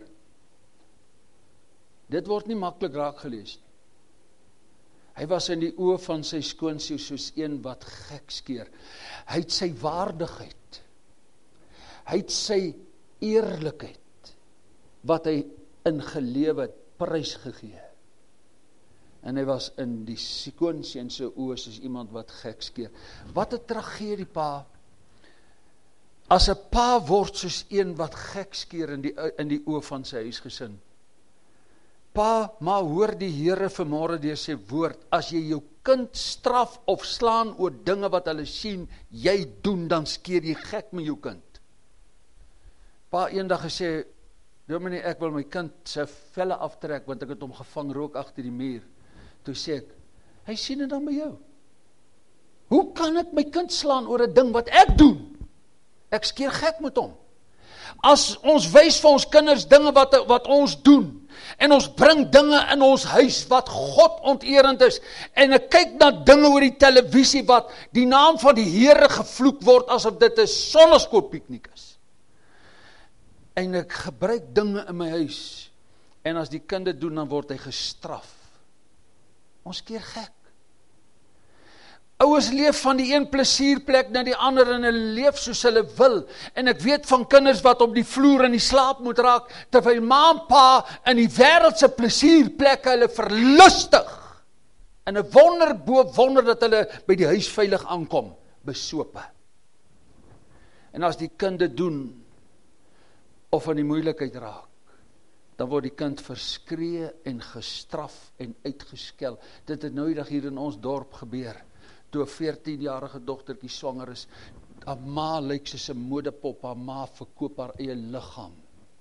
Dit word nie maklik raak gelees nie. Hy was in die oë van sy skoonseun soos een wat gek skeer. Hy het sy waardigheid, hy het sy eerlikheid, wat hy in gelewe het, prys gegee. En hy was in die skoonseun se oë soos iemand wat gek skeer. Wat 'n tragedie, pa. As 'n pa word soos een wat gek skeer in die oë van sy huisgesin. Pa, maar hoor die Here vanmôre deur sy woord, as jy jou kind straf of slaan oor dinge wat hulle sien, jy doen, dan skeer jy gek met jou kind. Pa eendag gesê, Dominee, ek wil my kind sy velle aftrek, want ek het hom gevang rook agter die muur. Toe sê ek, hy sien dit dan by jou. Hoe kan ek my kind slaan oor 'n ding wat ek doen? Ek skeer gek met hom. As ons wys vir ons kinders dinge wat ons doen, en ons bring dinge in ons huis wat God onteerend is, en ek kyk na dinge oor die televisie wat die naam van die Here gevloek word, asof dit 'n sonneskoolpiknik is. En ek gebruik dinge in my huis, en as die kind dit doen, dan word hy gestraf. Ons keer gek. Ouers leef van die een plesierplek na die ander, en hulle leef soos hulle wil, en ek weet van kinders wat op die vloer in die slaap moet raak, terwyl ma en pa in die wêreldse plesierplekke hulle verlustig, en 'n wonder bo wonder dat hulle by die huis veilig aankom, besope. En as die kind dit doen, of in die moeilikheid raak, dan word die kind verskree en gestraf en uitgeskel. Dit het nou die dag hier in ons dorp gebeur, toe 'n 14-jarige dogtertjie swanger is, haar ma lyk soos 'n modepop, haar ma verkoop haar eie liggaam.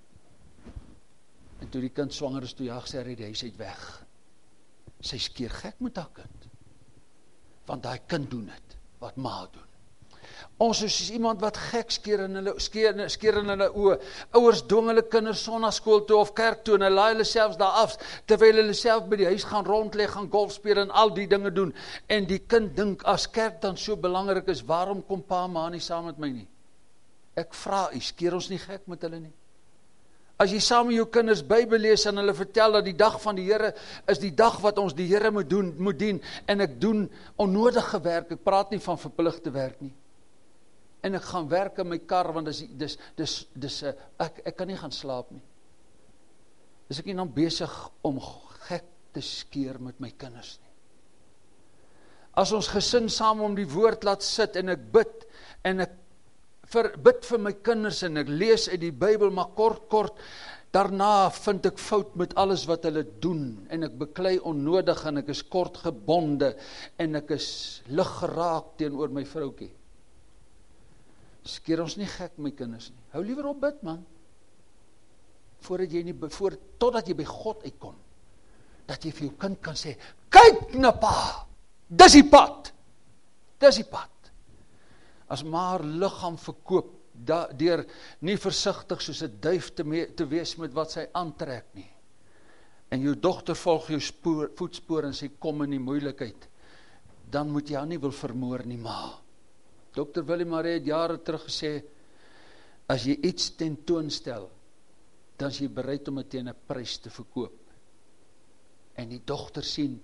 En toe die kind swanger is, toe jaag sy uit die huis uit weg. Sy skeer gek met haar kind, want daai kind doen dit, wat ma doen. Ons is soos iemand wat gek skeer in hulle oë. Ouers dwing hulle kinders sonnaskool toe of kerk toe, en hulle laai hulle selfs daar af, terwyl hulle self by die huis gaan rondlê, gaan golf speel en al die dinge doen. En die kind dink, as kerk dan so belangrik is, waarom kom pa en ma nie saam met my nie? Ek vra u, skeer ons nie gek met hulle nie? As jy saam met jou kinders Bybel lees en hulle vertel dat die dag van die Here is die dag wat ons die Here moet dien, en ek doen onnodige werk, ek praat nie van verpligte werk nie. En ek gaan werk in my kar, want ek kan nie gaan slaap nie. Is ek nie dan besig om gek te skeer met my kinders nie. As ons gesin saam om die woord laat sit, en ek bid, en ek bid vir my kinders, en ek lees uit die Bybel, maar kort, daarna vind ek fout met alles wat hulle doen, en ek beklei onnodig, en ek is kort gebonde, en ek is lig geraak teenoor my vroukie. Skeer ons nie gek my kinders nie. Hou liewer op bid, man. Totdat jy by God uitkom, dat jy vir jou kind kan sê, kyk na pa, dis die pad. Dis die pad. As maar liggaam verkoop, deur nie versigtig soos 'n duif te wees met wat sy aantrek nie. En jou dogter volg jou voetspoor en sy kom in die moeilikheid, dan moet jy haar nie wil vermoor nie, ma. Dr. Willie Marais het jare terug gesê, as jy iets tentoonstel, dan is jy bereid om dit teen 'n prys te verkoop. En die dogter sien,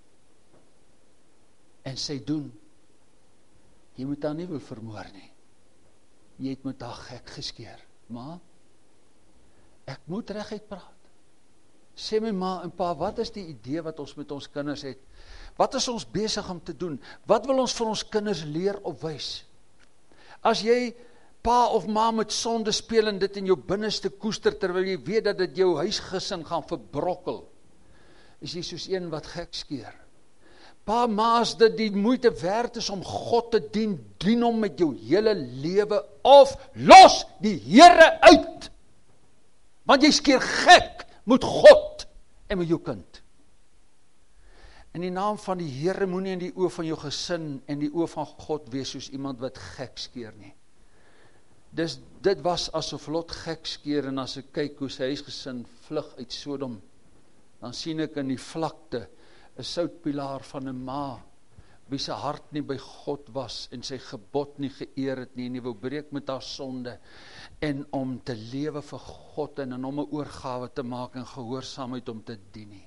en sy doen, jy moet haar nie wil vermoor nie. Jy het met haar gek geskeer. Ma, ek moet reguit praat. Sê my ma en pa, wat is die idee wat ons met ons kinders het? Wat is ons besig om te doen? Wat wil ons vir ons kinders leer of wys? As jy pa of ma met sonde speel en dit in jou binneste koester, terwyl jy weet dat dit jou huisgesin gaan verbrokkel, is jy soos een wat gek skeer. Pa, ma, as dit die moeite werd is om God te dien hom met jou hele lewe, of los die Here uit, want jy skeer gek met God en met jou kind. In die naam van die Here moenie in die oë van jou gesin en die oë van God wees soos iemand wat gek skeer nie. Dit was asof Lot gek skeer, en as ek kyk hoe sy huisgesin vlug uit Sodom, dan sien ek in die vlakte 'n soutpilaar van 'n ma, wie sy hart nie by God was, en sy gebod nie geëer het nie, en die wou breek met haar sonde, en om te lewe vir God, en om 'n oorgawe te maak, en gehoorsaamheid om te dien nie.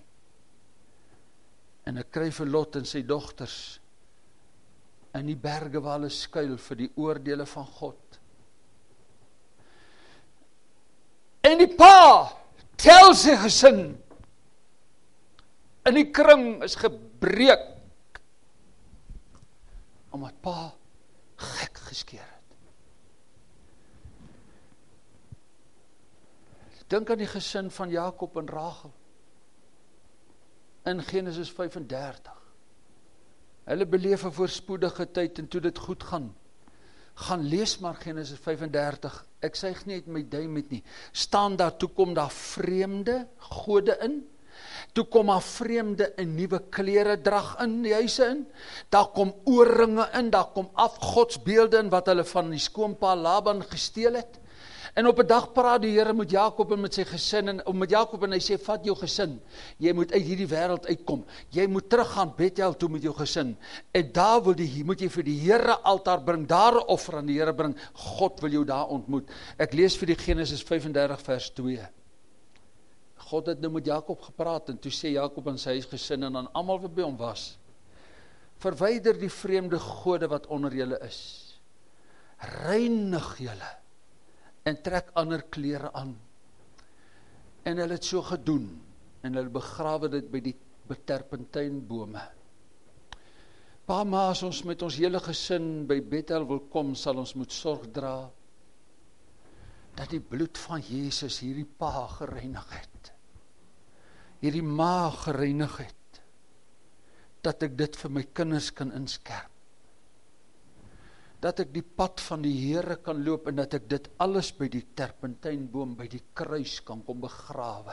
En ek kry vir Lot en sy dogters, in die berge waar hulle skuil, vir die oordele van God. En die pa, tel sy gesin, in die kring is gebreek, omdat pa gek geskeer het. Dink aan die gesin van Jakob en Rachel, in Genesis 35. Hulle beleef 'n voorspoedige tyd, en toe dit goed gaan lees maar Genesis 35, ek suig nie uit my duim met nie, staan daar, toe kom daar vreemde gode in, toe kom daar vreemde en nuwe klere drag in die huise in, daar kom oorringe in, daar kom afgodsbeelde in, wat hulle van die skoonpa Laban gesteel het, en op 'n dag praat die Here met Jakob en met sy gesin, en met Jakob, en hy sê, vat jou gesin, jy moet uit hierdie wêreld uitkom, jy moet teruggaan Bethel toe met jou gesin, en daar moet jy vir die Here altaar bring, daar 'n offer aan die Here bring, God wil jou daar ontmoet. Ek lees vir die Genesis 35 vers 2. God het nou met Jakob gepraat, en toe sê Jakob aan sy huisgesin, en aan almal wat by hom was, verwyder die vreemde gode wat onder julle is, reinig julle, en trek ander klere aan. En hulle het so gedoen, en hulle begrawe dit by die terpentynbome. Pa, ma, as ons met ons hele gesin by Bethel wil kom, sal ons moet sorg dra, dat die bloed van Jesus hierdie pa gereinig het, hierdie ma gereinig het, dat ek dit vir my kinders kan inskerp, dat ek die pad van die Here kan loop, en dat ek dit alles by die terpentynboom, by die kruis kan kom begrawe,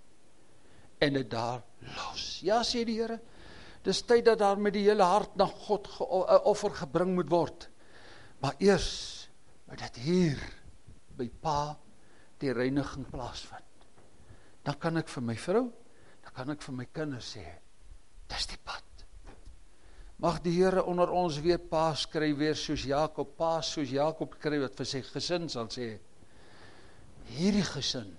en dit daar los. Ja, sê die Here, dis tyd dat daar met die hele hart na God 'n offer gebring moet word, maar eers moet dit hier by pa die reiniging plaasvind. Dan kan ek vir my vrou, dan kan ek vir my kinders sê, dis die pad. Mag die Here onder ons weer paas kry, weer soos Jakob, paas soos Jakob kry, wat vir sy gesin sal sê, hierdie gesin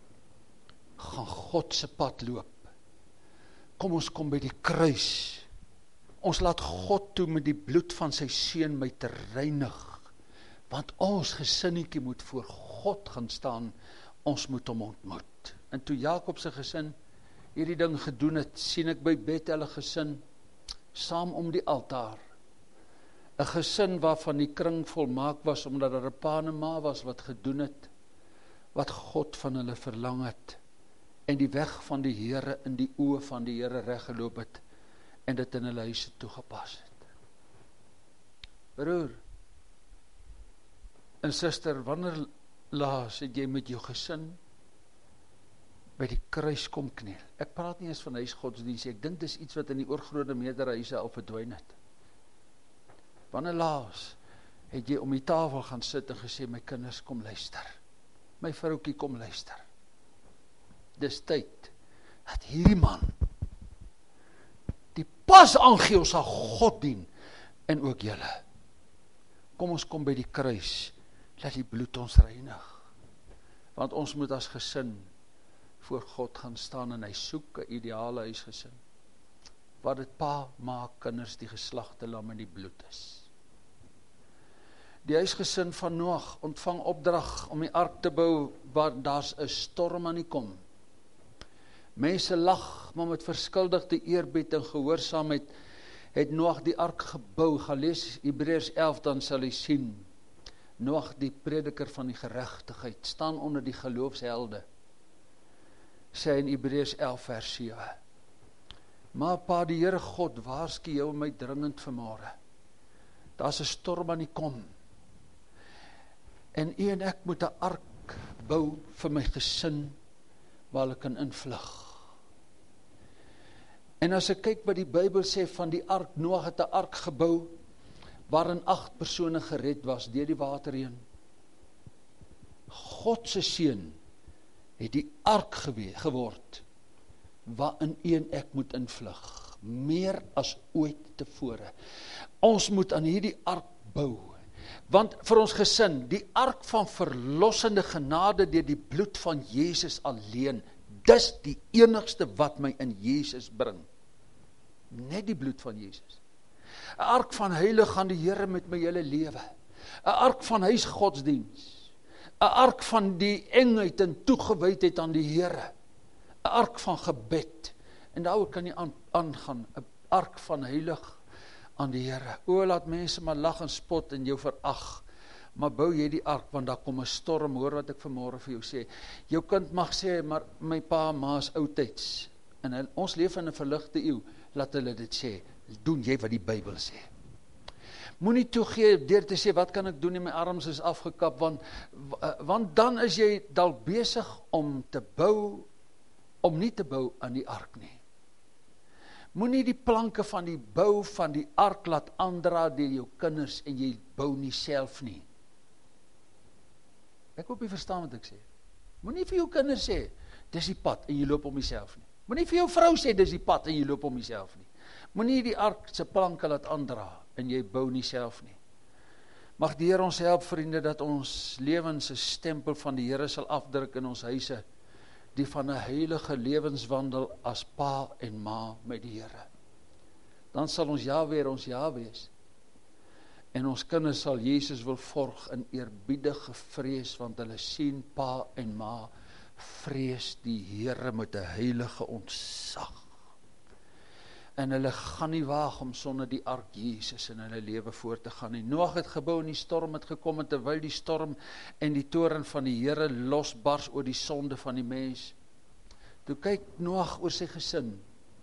gaan God se pad loop. Kom ons kom by die kruis. Ons laat God toe met die bloed van sy seun my te reinig, want ons gesinnetjie moet voor God gaan staan, ons moet hom ontmoet. En toe Jakob se gesin hierdie ding gedoen het, sien ek by Bethel 'n gesin, saam om die altaar. 'n Gesin waarvan die kring volmaak was, omdat daar 'n pa en 'n ma was wat gedoen het, wat God van hulle verlang het, en die weg van die Here in die oë van die Here reggeloop het, en dit in hulle huise toegepas het. Broer en suster, wanneer laas het jy met jou gesin by die kruis kom kniel? Ek praat nie eens van huisgodsdienst, ek dink dis iets wat in die oorgrote meerderheid huise al verdwyn het. Wanneer laas het jy om die tafel gaan sit en gesê, my kinders, kom luister. My vroukie, kom luister. Dis tyd, dat hierdie man, die pas aangee, ons sal God dien, en ook julle. Kom ons kom by die kruis, laat die bloed ons reinig. Want ons moet as gesin voor God gaan staan en hy soek 'n ideale huisgesin. Wat dit pa, ma, kinders, die geslagte lam in die bloed is. Die huisgesin van Noag ontvang opdrag om die ark te bou, waar daar's 'n storm aan die kom. Mense lag, maar met verskuldigde eerbied en gehoorsaamheid het Noag die ark gebou. Gaan lees Hebreërs 11, dan sal jy sien, Noag, die prediker van die geregtigheid, staan onder die geloofshelde, sê in Hebreërs 11 vers 7. Maar pa, die Here God, waarsku jou my dringend vanmôre. Daar's 'n storm aan die kom. En u en ek moet 'n ark bou vir my gesin, waar hulle kan invlug. En as ek kyk wat die Bybel sê van die ark, Noag het 'n ark gebou, waarin 8 persone gered was deur die water heen. God se seun het die ark geword, waarin u en ek moet invlug, meer as ooit tevore. Ons moet aan hierdie ark bou, want vir ons gesin, die ark van verlossende genade deur die bloed van Jesus alleen, dis die enigste wat my in Jesus bring. Net die bloed van Jesus. 'n Ark van heilig aan die Here met my hele lewe. 'n Ark van huisgodsdiens. 'n Ark van die engheid en toegewydheid aan die Here. 'n Ark van gebed. En daaroor kan jy aangaan. 'n Ark van heilig aan die Here. O, laat mense maar lag en spot en jou verag. Maar bou jy die ark, want daar kom 'n storm, hoor wat ek vanmôre vir jou sê. Jou kind mag sê, maar my pa en ma is oudtyds. En ons leef in 'n verligte eeu, laat hulle dit sê. Doen jy wat die Bybel sê. Moenie toegee deur te sê, wat kan ek doen, my arms is afgekap, want dan is jy dalk besig om nie te bou aan die ark nie. Moenie die planke van die bou van die ark laat aandra deur jou kinders en jy bou nie self nie. Ek hoop jy verstaan wat ek sê. Moenie vir jou kinders sê, dis die pad en jy loop om jouself nie. Moenie vir jou vrou sê, dis die pad en jy loop om jouself nie. Moenie die ark se planke laat aandra en jy bou nie self nie. Mag die Here ons help, vriende, dat ons lewens 'n stempel van die Here sal afdruk in ons huise, die van 'n heilige lewenswandel as pa en ma met die Here. Dan sal ons ja wees. En ons kinders sal Jesus wil volg in eerbiedige vrees, want hulle sien pa en ma vrees die Here met 'n heilige ontzag. En hulle gaan nie waag om sonder die ark Jesus in hulle lewe voort te gaan nie. Noag het gebou en die storm het gekom, en terwyl die storm en die toorn van die Here losbars oor die sonde van die mens, toe kyk Noag oor sy gesin.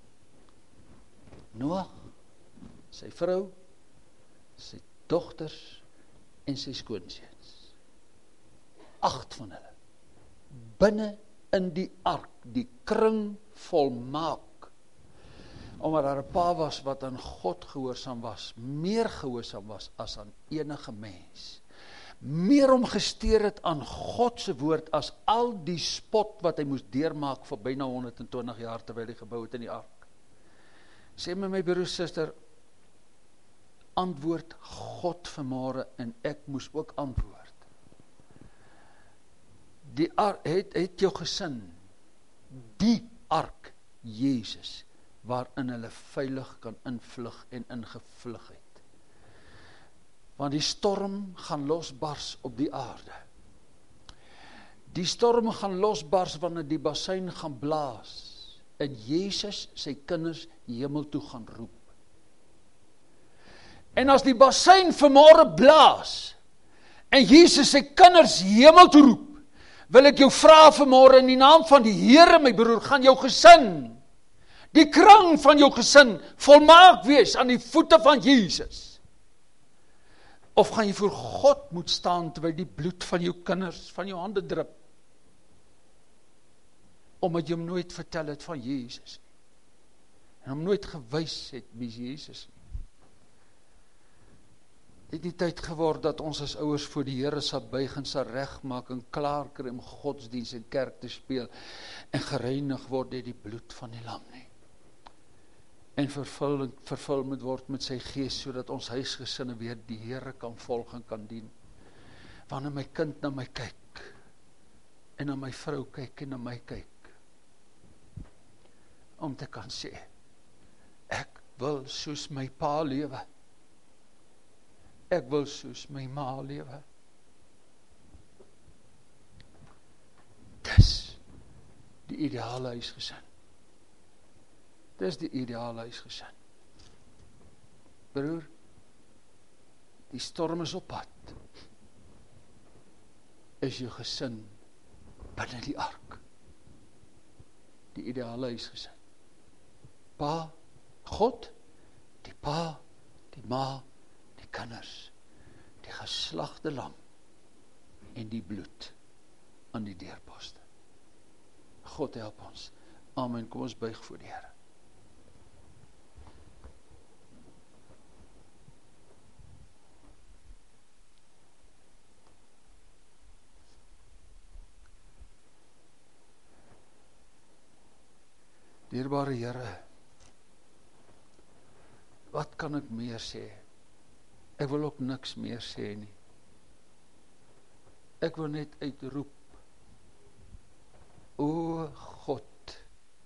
Noag, sy vrou, sy dogters en sy skoonseuns. 8 van hulle. Binne in die ark, die kring volmaak. Omdat daar 'n pa was wat aan God gehoorsaam was, meer gehoorsaam was as aan enige mens. Meer om gesteer het aan God se woord as al die spot wat hy moes deurmaak vir byna 120 jaar terwyl hy gebou het in die ark. Sê my broer, suster, antwoord God vanmôre en ek moes ook antwoord. Die ark het jou gesin, die ark Jesus, waarin hulle veilig kan invlug en ingevlug het. Want die storm gaan losbars op die aarde. Die storm gaan losbars wanneer die basuin gaan blaas en Jesus sy kinders hemel toe gaan roep. En as die basuin vanmôre blaas en Jesus sy kinders hemel toe roep, wil ek jou vra vanmôre in die naam van die Here, my broer, gaan jou gesin, die kring van jou gesin, volmaak wees aan die voete van Jesus? Of gaan jy voor God moet staan, terwyl die bloed van jou kinders, van jou hande drup, omdat jy hom nooit vertel het van Jesus nie, en hom nooit gewys het wie Jesus nie? Het nie tyd geword dat ons as ouers voor die Here sal buig en sal regmaak en klaar kry om godsdiens en kerk te speel en gereinig word deur die bloed van die lam nie. En vervul moet word met sy gees, sodat ons huisgesinne weer die Here kan volg en kan dien. Wanneer my kind na my kyk, en na my vrou kyk en na my kyk, om te kan sê, ek wil soos my pa lewe, ek wil soos my ma lewe. Dis die ideale huisgesin. Dis die ideale huisgesin. Broer, die storm is op pad. Is jou gesin binne die ark. Die ideale huisgesin. Pa, God, die pa, die ma, die kinders, die geslagte lam en die bloed aan die deurposte. God help ons. Amen. Kom ons buig voor die Here. Dierbare Here, wat kan ek meer sê? Ek wil ook niks meer sê nie. Ek wil net uitroep, o God,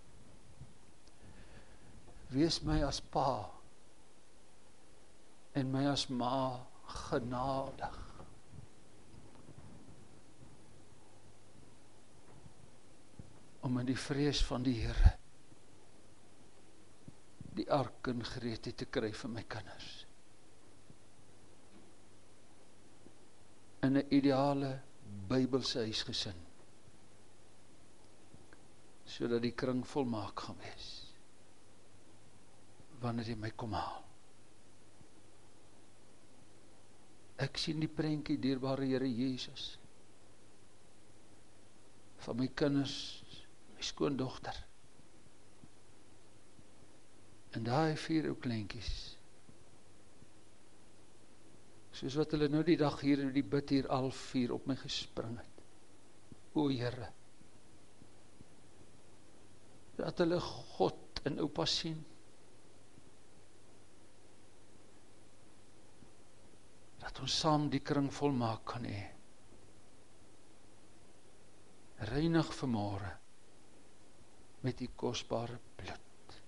wees my as pa en my as ma genadig. Om in die vrees van die Here die ark in gereedheid te kry vir my kinders. In 'n ideale Bybelse huisgesin, sodat die kring volmaak gaan wees, wanneer jy my kom haal. Ek sien die prentjie, dierbare Here Jesus, van my kinders, my skoondogter, en daai 4 ou kleintjies, soos wat hulle nou die dag hier in die bid hier al 4 op my gespring het. O Here, dat hulle God in oupa sien, dat ons saam die kring volmaak kan hê. Reinig vanmôre met die kosbare bloed.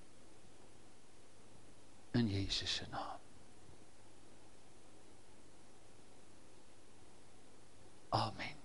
In Jesus se naam. Amen.